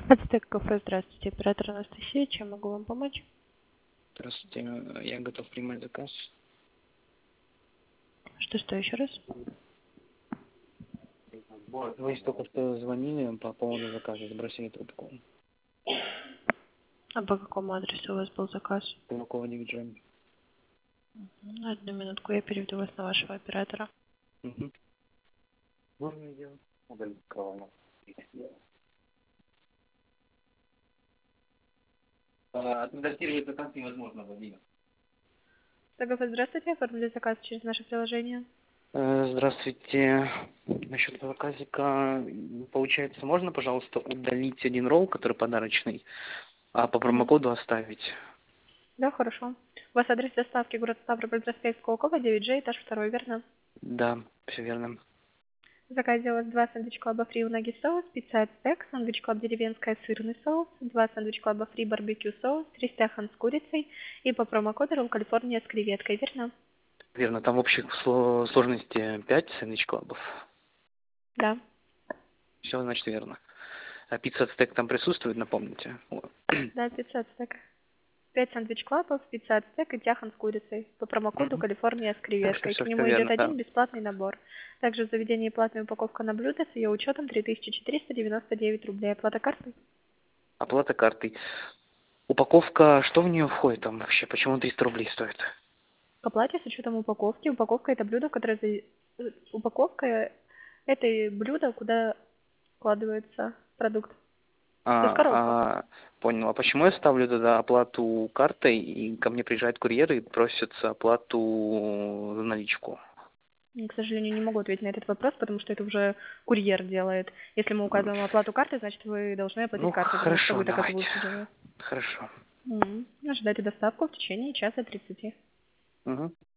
Ацтек кафе, здравствуйте. Оператор Анастасия, чем могу вам помочь? Здравствуйте, я готов принимать заказ. Что еще раз? Вы только что звонили по поводу заказа, сбросили трубку. А по какому адресу у вас был заказ? Кулакова 9G. Одну минутку, я переведу вас на вашего оператора. Угу. Можно сделать? Удалить кровать. Отредактировать заказ невозможно, Владимир. Кафе, здравствуйте. Оформили заказ через наше приложение. Здравствуйте. Насчет заказика, получается, можно, пожалуйста, удалить один ролл, который подарочный, а по Угу. промокоду оставить? Да, хорошо. У вас адрес доставки город Ставрополь, проспект Сколково, 9G, этаж 2, верно? Да, все верно. В заказе у вас 2 сэндвич-клаба фри унаги соус, пицца ацтек, сэндвич-клаб деревенская сырный соус, 2 сэндвич-клаба фри барбекю соус, 3 стахан с курицей и по промокоду ролл Калифорния с креветкой, верно? Верно, там в общей сложности 5 сэндвич-клабов. Да. Все, значит, верно. А пицца ацтек там присутствует, напомните? Вот. Да, пицца ацтек. 5 сэндвич-клабов, пицца ацтек и тяхан с курицей. По промокоду Мгм. Калифорния с креветкой. К Все нему идет верно, да. один бесплатный набор. Также в заведении платная упаковка на блюдо с ее учетом 3499 рублей. Оплата картой? Оплата картой. Упаковка, что в нее входит там вообще? Почему 300 рублей стоит? К оплате с учетом упаковки. Упаковка это блюдо, которое... Упаковка это блюдо, куда вкладывается продукт. То есть коробка. Понял. А почему я ставлю тогда оплату картой, и ко мне приезжает курьер и просится оплату за наличку? К сожалению, не могу ответить на этот вопрос, потому что это уже курьер делает. Если мы указываем оплату картой, значит вы должны оплатить Ну, картой, потому что хорошо, вы давайте. доказываете дело. Хорошо. Ожидайте доставку в течение часа 30. Угу.